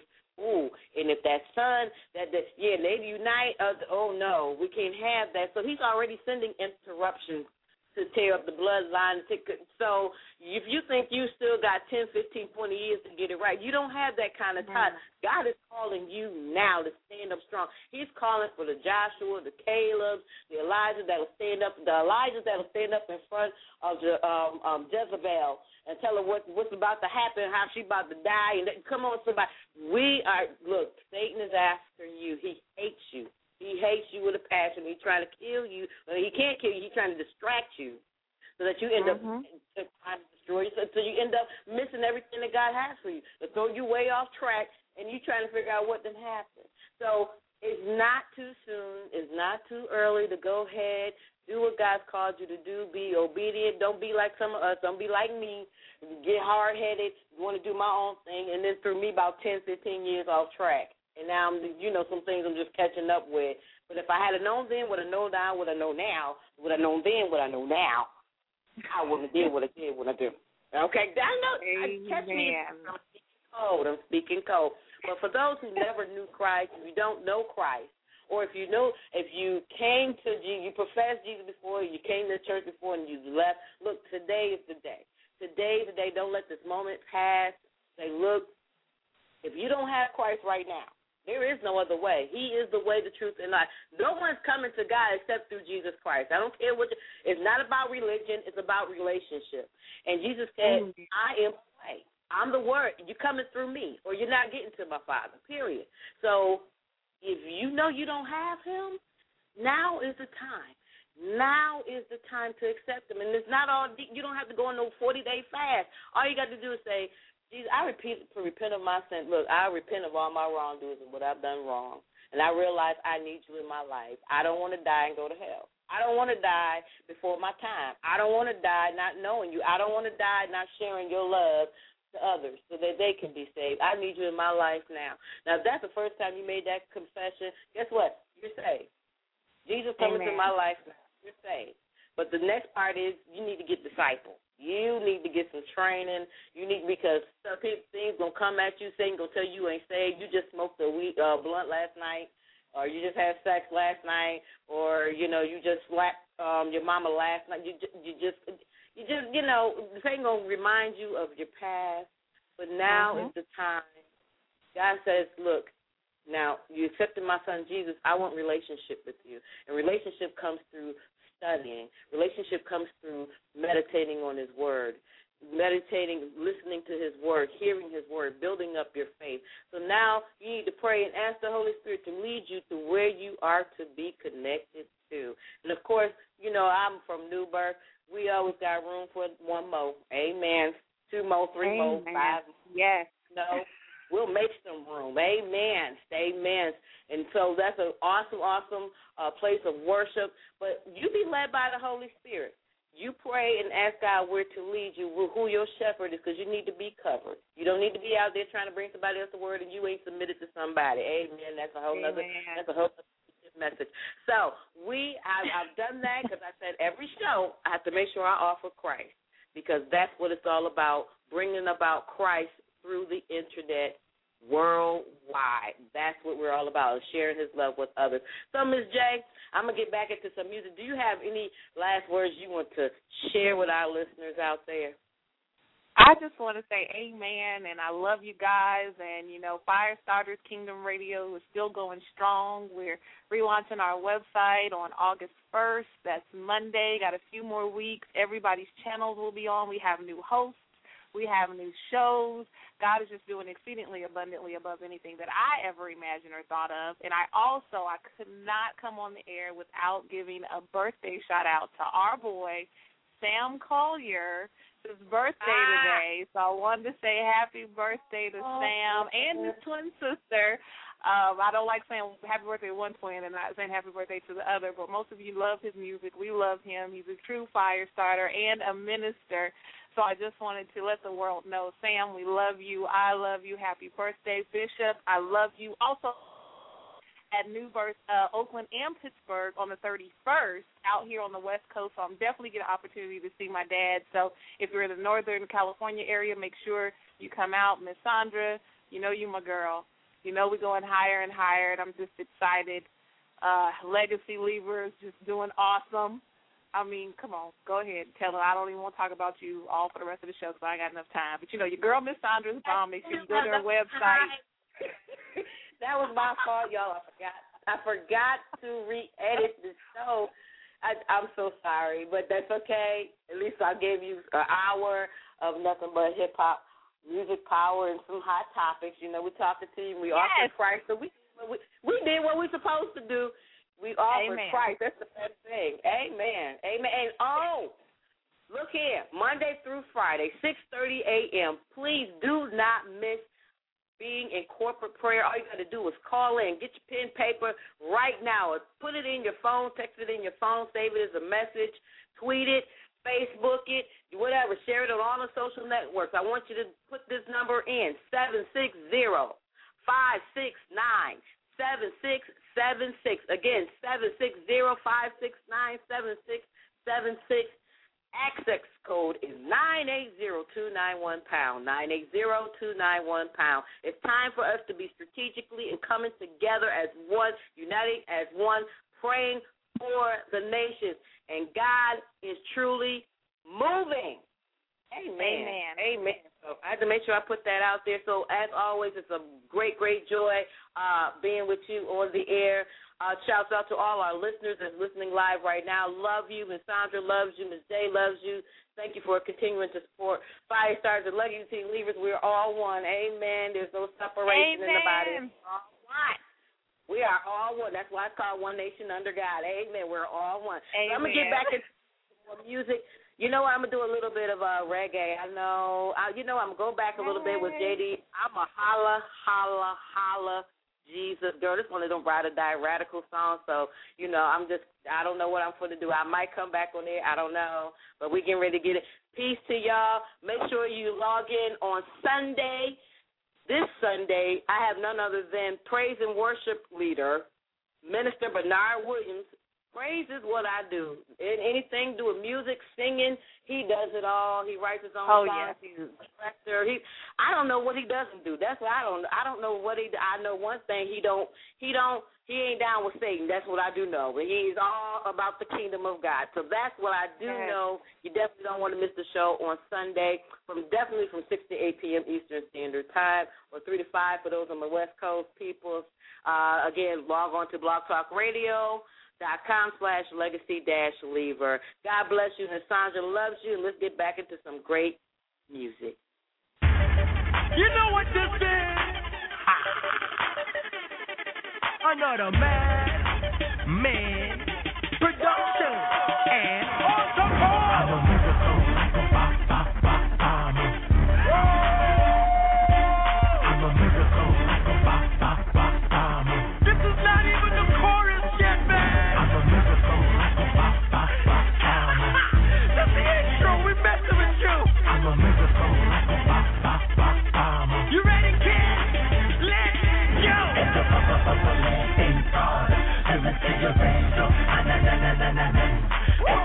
[SPEAKER 6] that son, they unite, oh, no, we can't have that. So he's already sending interruptions to tear up the bloodline. So if you think you still got 10, 15, 20 years to get it right, you don't have that kind of time. God is calling you now to stand up strong. He's calling for the Joshua, the Caleb, the Elijah that'll stand up, in front of Jezebel and tell her what's about to happen, how she's about to die. And come on, somebody. Look, Satan is after you. He hates you. He hates you with a passion. He's trying to kill you. Well, he can't kill you. He's trying to distract you so that you end up trying to destroy yourself. So you end up missing everything that God has for you. To throw you way off track, and you trying to figure out what done happened. So it's not too soon. It's not too early to go ahead, do what God's called you to do. Be obedient. Don't be like some of us. Don't be like me. Get hard-headed. Want to do my own thing, and then threw me about 10, 15 years off track. And now, some things I'm just catching up with. But if I had known then what I know now, what I know now, what I know then, what I know now, I wouldn't have did what I did when I do. Okay? I know. Catch me. I'm speaking cold. But for those who never knew Christ, if you don't know Christ, or if you came to Jesus, you professed Jesus before, you came to church before, and you left, look, today is the day. Today is the day. Don't let this moment pass. Say, look, if you don't have Christ right now, there is no other way. He is the way, the truth, and life. No one's coming to God except through Jesus Christ. I don't care it's not about religion. It's about relationship. And Jesus said, I am the way. I'm the word. You're coming through me, or you're not getting to my Father, period. So if you know you don't have him, now is the time. Now is the time to accept him. And it's not all deep. You don't have to go on no 40-day fast. All you got to do is say, Jesus, I repent of my sin. Look, I repent of all my wrongdoings and what I've done wrong. And I realize I need you in my life. I don't want to die and go to hell. I don't want to die before my time. I don't want to die not knowing you. I don't want to die not sharing your love to others so that they can be saved. I need you in my life now. Now, if that's the first time you made that confession, guess what? You're saved. Jesus coming into my life now. You're saved. But the next part is you need to get discipled. You need to get some training. Because some things going to come at you, Satan going to tell you ain't saved. You just smoked a blunt last night, or you just had sex last night, or, you just slapped your mama last night. Satan going to remind you of your past. But now is the time. God says, look, now you accepted my son Jesus. I want relationship with you. And relationship comes through studying. Relationship comes through meditating on his word, listening to his word, hearing his word, building up your faith. So now you need to pray and ask the Holy Spirit to lead you to where you are to be connected to. And, of course, I'm from New Birth. We always got room for one more. Amen. 2 more, 3 more, 5 more.
[SPEAKER 7] Yes.
[SPEAKER 6] No. We'll make some room. Amen. Amen. And so that's an awesome, awesome place of worship. But you be led by the Holy Spirit. you pray and ask God where to lead you, who your shepherd is, because you need to be covered. You don't need to be out there trying to bring somebody else the word and you ain't submitted to somebody. Amen. That's a whole other message. So I've done that because I said every show I have to make sure I offer Christ, because that's what it's all about, bringing about Christ through the internet worldwide. That's what we're all about, sharing his love with others. So, Ms. J, I'm going to get back into some music. Do you have any last words you want to share with our listeners out there?
[SPEAKER 7] I just want to say amen, and I love you guys. And, you know, Firestarters Kingdom Radio is still going strong. We're relaunching our website on August 1st. That's Monday. Got a few more weeks. Everybody's channels will be on. We have new hosts. We have new shows. God is just doing exceedingly abundantly above anything that I ever imagined or thought of. And I could not come on the air without giving a birthday shout-out to our boy, Sam Collier. It's his birthday today. So I wanted to say happy birthday to Sam and his twin sister. I don't like saying happy birthday to one twin and not saying happy birthday to the other, but most of you love his music. We love him. He's a true fire starter and a minister. So I just wanted to let the world know, Sam, we love you. I love you. Happy birthday, Bishop. I love you. Also, at New Birth, Oakland and Pittsburgh on the 31st out here on the West Coast. So I'm definitely get an opportunity to see my dad. So if you're in the Northern California area, make sure you come out. Miss Sandra, you know you my girl. You know we're going higher and higher, and I'm just excited. Legacy Lever is just doing awesome. I mean, come on, go ahead. Tell her I don't even want to talk about you all for the rest of the show because I ain't got enough time. But, you know, your girl, Miss Sandra's bomb. Make sure you go to her website.
[SPEAKER 6] That was my fault, y'all. I forgot to re-edit the show. I'm so sorry, but that's okay. At least I gave you an hour of nothing but hip-hop, music power, and some hot topics. You know, we're talking to you. We offered Christ. So we did what we're supposed to do. We offer Christ. That's the best thing. Amen. Amen. And, look here, Monday through Friday, 6:30 a.m. Please do not miss being in corporate prayer. All you got to do is call in, get your pen, paper right now. Put it in your phone, text it in your phone, save it as a message, tweet it, Facebook it, whatever. Share it on all the social networks. I want you to put this number in, 760-569-7676. Again, 760-569-7676. Access code is 980-291-POUND, 980-291-POUND. It's time for us to be strategically and coming together as one, uniting as one, praying for the nations. And God is truly moving. Amen. Amen. So I had to make sure I put that out there. So as always, it's a great, great joy being with you on the air. Shouts out to all our listeners that's listening live right now. Love you. Ms. Sandra loves you. Ms. J loves you. Thank you for continuing to support Firestarters and Legacy Leavers. We're all one. Amen. There's no separation in the body. We're all one. We are all one. That's why it's called One Nation Under God. Amen. We're all one. So I'm going to get back into more music. You know what? I'm going to do a little bit of reggae. I know. I'm going to go back a little bit with JD. I'm a holla, Jesus, girl. This one of them ride or die radical songs. So, I don't know what I'm going to do. I might come back on there. I don't know. But we getting ready to get it. Peace to y'all. Make sure you log in on Sunday. This Sunday, I have none other than praise and worship leader, Minister Bernard Williams. Praise is what I do. Anything to do with music, singing, he does it all. He writes his own songs. He's a director. I don't know what he doesn't do. That's what I don't know what he. I know one thing. He ain't down with Satan. That's what I do know. But he's all about the kingdom of God. So that's what I do know. You definitely don't want to miss the show on Sunday, definitely from 6 to 8 p.m. Eastern Standard Time, or 3 to 5 for those on the West Coast people. Again, log on to blogtalkradio.com/legacy-lever. God bless you, and Sandra loves you, and let's get back into some great music.
[SPEAKER 2] You know what this is? Another man production and awesome call. I'm a miracle like a bomb. I'm a miracle like a bomb. This is not even the chorus yet, man. I'm a miracle like a bomb. This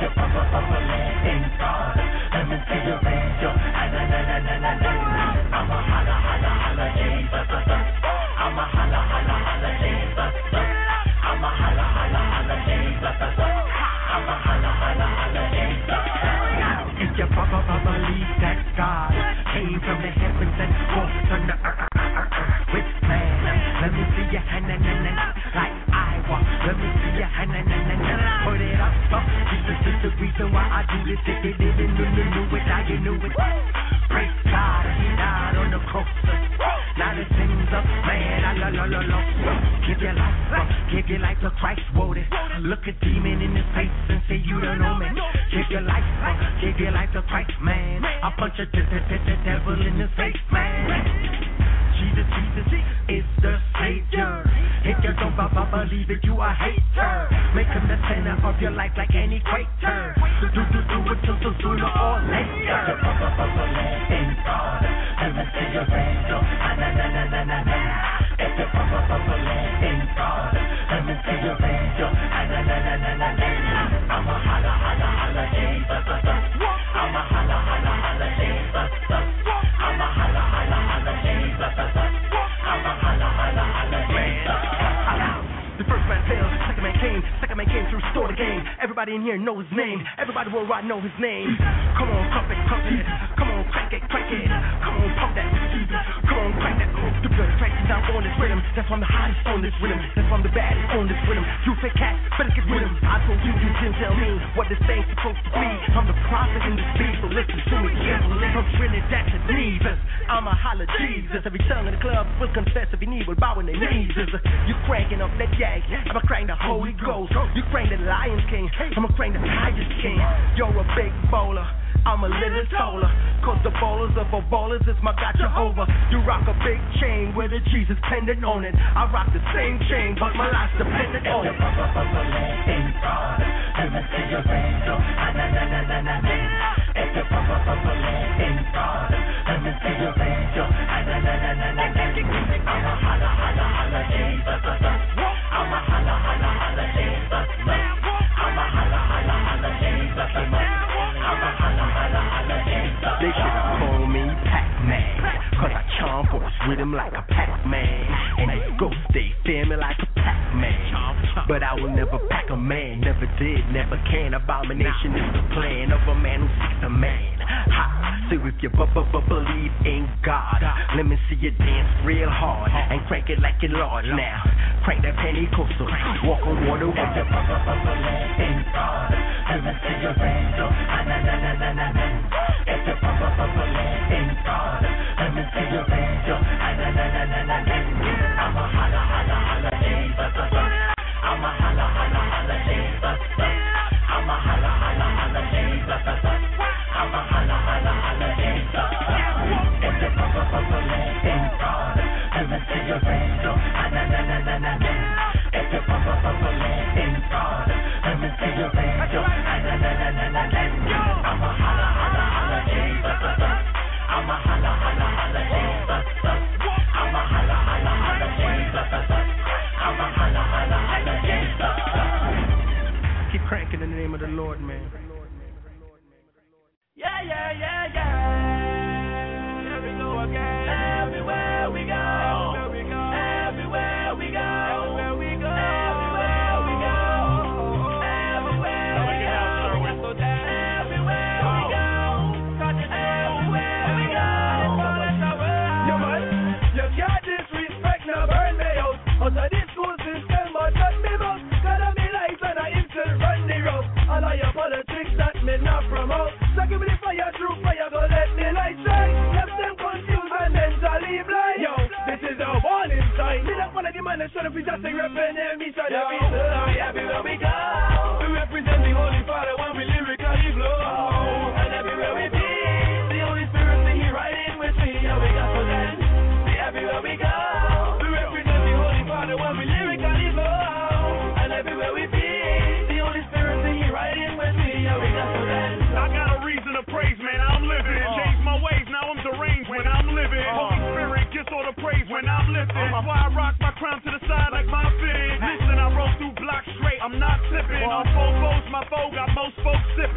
[SPEAKER 9] you bubble in God. Let me see you raise your hand. I'm a holla, holla, holla, Jesus. I'm a holla, holla, holla, Jesus. I'm a holla, holla, holla, Jesus. I'm a holla, holla, holla, Jesus. If you believe that God came from the heavens and walked on the earth with man, let me see your hand like I walk. Let me see your hand put it up. Jesus is the reason why I do this. If you didn't know it, now you knew it. Praise God, He died on the cross. Now the sins of man, give your life to Christ, wrote it. Look a demon in his face and say you don't know me. Give your life to Christ, man. I punch a devil in his face, man. Jesus is the Savior. If you don't believe it, you a hater. Make him the center of your life like any equator. Do it till sooner or later. In God, let me see your raise your hand. If you in God, let me see your raise your hand. I'm a holla, holla, holla, Jesus. I'm a holla, holla, holla, Jesus. I'm a holla, holla, holla, Jesus. I'm a holla, holla, holla, Jesus. The first man failed, second man came to restore the game. Everybody in here know his name. Everybody worldwide know his name. Come on, pump it. Come on, crank it. Come on, pump that. Come on, crank that. The blood cracks down on this rhythm. That's why I'm the hottest on this rhythm. That's why I'm the baddest on this rhythm. You fake cat, better get with him. I told you didn't tell me what this thing's supposed to be. I'm the prophet in this beat, so listen to me carefully. From Trinidad to Nevis, I'm a holla Jesus. Every tongue in the club will confess if you need, will bow on their knees. You cranking up that jag, I'ma crank the Holy Ghost. You crank the Lion King, I'ma crank the Tiger King. You're a big bowler, I'm a little taller. Cause the bowlers of all ballers is my God Jehovah. You rock a big chain with a Jesus pendant on it. I rock the same chain, but my life's dependent on it. In God, let me see your raise your hand. If you in God, let me see your raise your hand. I'm a holla, holla, holla, Jesus. I'm a holla, holla, holla, Jesus. I'm a holla, holla, holla, Jesus. I'm a holla, holla, holla, Jesus. They should call me Pac-Man, cause I chomp on this rhythm like a Pac-Man. And they go stay fear me like a Pac-Man. But I will never pack a man, never did, never can. Abomination is the plan of a man who seeks a man. Ha, so if you believe in God, let me see you dance real hard and crank it like you're large now. Crank that Pentecostal, walk on water with you in God. Let me see you raise your hand. If you in God, let me see you raise your hand. I'm a holla, holla, holla, Jesus. I'm a holla, holla, holla, Jesus. I'm a holla, holla, holla, Jesus. I'm a holla, holla, holla, Jesus. If you in God, let me see you raise your hand. If you in God, let me see you raise your hand. I'm a holla, holla, holla, Jesus. I'm a holla, holla, holla, Jesus. I'm a holla, holla, holla, Jesus. I'm a holla, holla, holla, Jesus. Keep cranking in the name of the Lord, man.
[SPEAKER 10] Yeah. Here we go again. Everywhere we go. Everywhere we go. Everywhere we go. Everywhere we go. Everywhere we go. Everywhere we go. Everywhere we go. Yo, man, you can't disrespect no burn me out. Out of this school system, but not me out. Gotta be life and I still run the road. All of your politics that me not promote. So give me the fire, true fire, go let the light shine. Left them confused and mentally blind. Yo, this is a warning sign. Me not wanna demand a shut up, we just a represent me. So everywhere we go, we represent the Holy Father when we lyrically flow. And everywhere we be, the Holy Spirit is here riding with me. And we got to dance. See, everywhere we go, we represent the Holy Father when we lyrically flow. And everywhere we be, the Holy Spirit is here riding with me. And we got to dance.
[SPEAKER 11] I got a reason to praise, man. I'm living. Change my ways, now I'm deranged when I'm living. Holy Spirit gets all the praise when I'm lifting. That's why I rock my crown to the side like my fitting. Listen, I roll through blocks straight, I'm not tipping. On full boats, my foe got most folks sipping.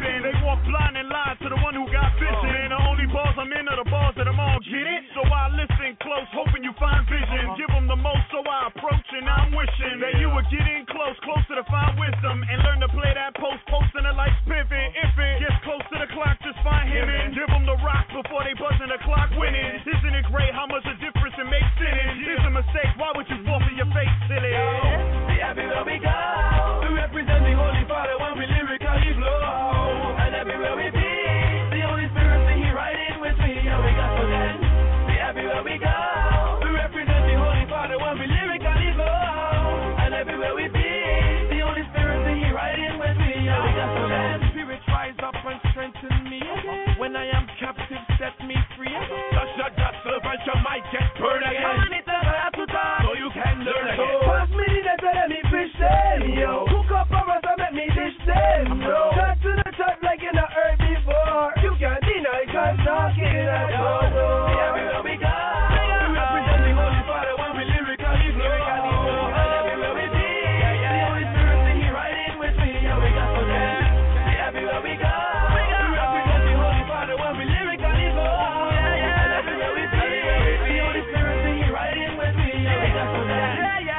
[SPEAKER 11] lights pivot. If it gets close to the clock, just find him and give him the rock before they buzzing the clock winning. Isn't it great how much a difference it makes sinning? It's a mistake, why would you fall for your face, silly?
[SPEAKER 9] See, everywhere we go, we represent the Holy Father when we lyrically flow. And everywhere we be, the Holy Spirit sing here right in with me, and we got so then. See, everywhere we go, we represent the Holy Father when we lyrically flow. And everywhere we be, the Holy Spirit sing here right in with me, and we got so then.
[SPEAKER 10] Spirit rise up and strengthen me. When I am captive, set me free.
[SPEAKER 9] Touch that servant, you might get burned again. Come on, it's a lot to talk, so you can learn again. Pass me the net and let me fish them, yo. Cook up for us and make me dish them, yo. Touch to the top like you not heard before. You can't deny cause talking at all. Everywhere we go, we represent the Holy Father when we lyrically flow. And everywhere we be, the Holy Spirit sing here right in with me, and we got so then. See, everywhere we go, we represent the Holy Father when we lyrically flow. And everywhere we be, the Holy Spirit sing here right in with me, and we got so then.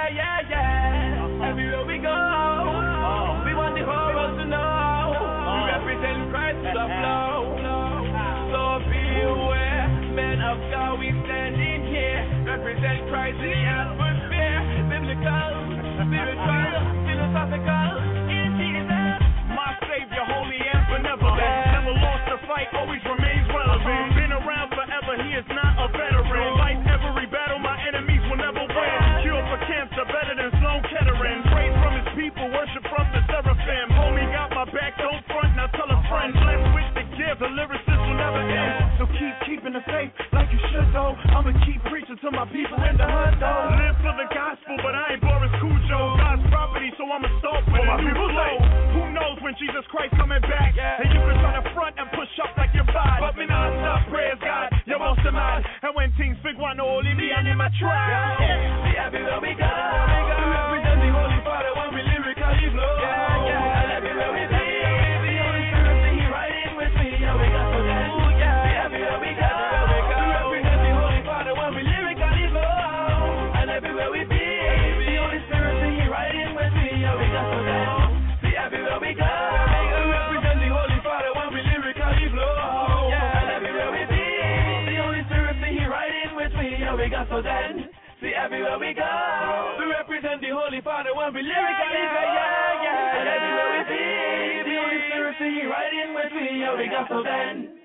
[SPEAKER 9] Everywhere we go, we want the whole world to know we represent Christ to the flow. So beware, men of God, we standing here, represent Christ in the atmosphere, biblical, spiritual, philosophical, in Jesus.
[SPEAKER 11] My Savior, holy and benevolent, never lost a fight, always remains relevant. Been around forever, he is not a veteran. Fight every battle, my enemies will never win. Cure for cancer, better than Sloan Kettering. Praise from his people, worship from the seraphim. Homie got my back, don't front, now tell a friend. Blessed with the gift, the lyricist will never end. So keeping the faith like you should though. I'ma keep preaching to my people in the hood though. Live for the gospel, but I ain't Boris Cujo. God's property, so I'ma start with a new flow. Who knows when Jesus Christ coming back? And you can try to front and push up like you're bad. But me not stop, praise God, you're most of mine. And when things big one, only me and him I try.
[SPEAKER 9] See, everywhere we go, we represent the Holy Father when we lyrically flow. And everywhere we be, the Holy Spirit sing here right in with me, and we got so then. See, everywhere we go, we represent the Holy Father when we lyrically flow. And everywhere we be, the Holy Spirit sing here right in with me, and we got so then. See, everywhere we go, we represent the Holy Father when we lyrically flow. And everywhere we be, the Holy Spirit sing here right in with me, and we got so then. See, everywhere we go, we represent the Holy Father when we lyrically go, And everywhere we be, the Holy Spirit sing right in with me, and we got so then.